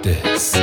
this.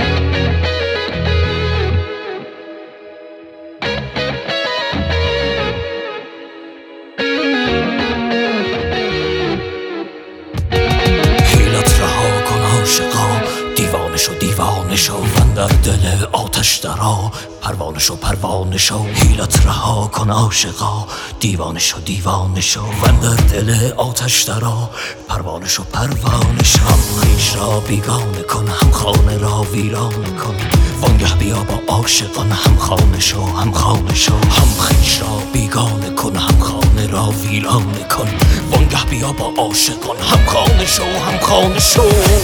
دیوانه شو من در دل آتش درا، پروانه شو حیلت رها کن عاشقا. دیوانه شو من در دل آتش درا، پروانه شو هم خویش را بیگانه کن، هم خانه را ویرانه کن. وانگه بیا با عاشقان هم خانه شو هم خویش را بیگانه کن، هم خانه را ویرانه کن. وانگه بیا با عاشقان هم خانه شو دیوانه شو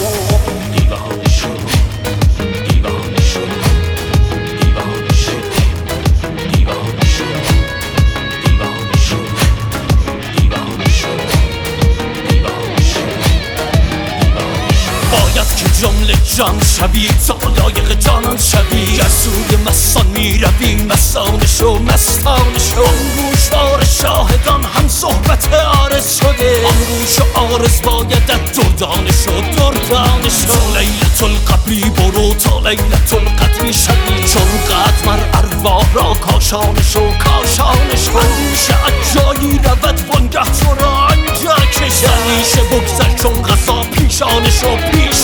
جمله جان شوی، تا لایق جانان شوی. گرسوی مستان می روی، مستانه شو گوشوار شاهدان هم صحبت عارض شده. آن گوش و عارض بایدت دردانه شو تا لیلت القدری برو، تا لیلت القدری شوی. چون قدر مر ارواح را کاشانه شو اندیشه اجایی رود وانگه تو را آنجا کشد. اندیشه بگذر چون غذا پیشانه شو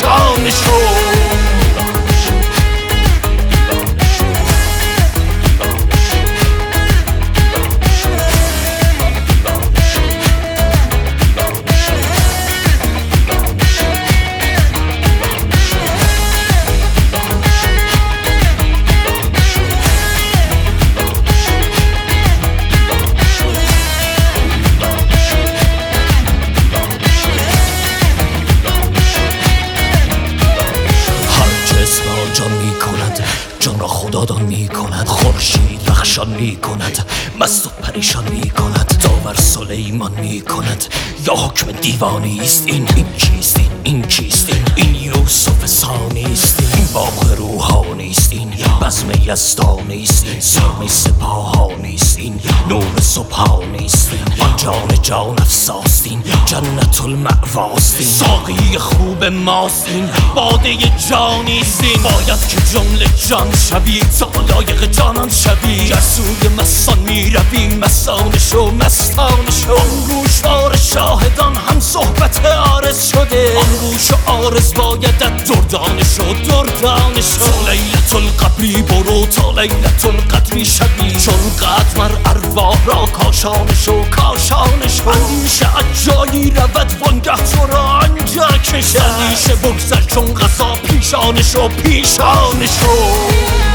جان را خدادان می کند، خورشید رخشان می کند، مست و پریشان می کند، داور سلیمان می کند. یا حکم دیوانی است این چیست این یوسف ثانی است این باغ روحانی است این بزم یزدانی است این سرمه سپاهانی است این نور سبحانی است این آن جان افساست این جنت المأواست این ساقی خوب ماست این باده جانی است این. باید که جمله جان شوی، تا لایق جانان شوی. گرسوی مستان می روی، مستانه شو گوشوار شاهدان هم صحبت عارض شده. آن گوش و عارض بایدت دردانه شو تا لیلت القدری برو، تا لیلت القدری شوی. چون قدر مر ارواح را کاشانه شو اندیشه اجایی رود وانگه تو را آنجا کشد. اندیشه بگذر چون غذا پیشانه شو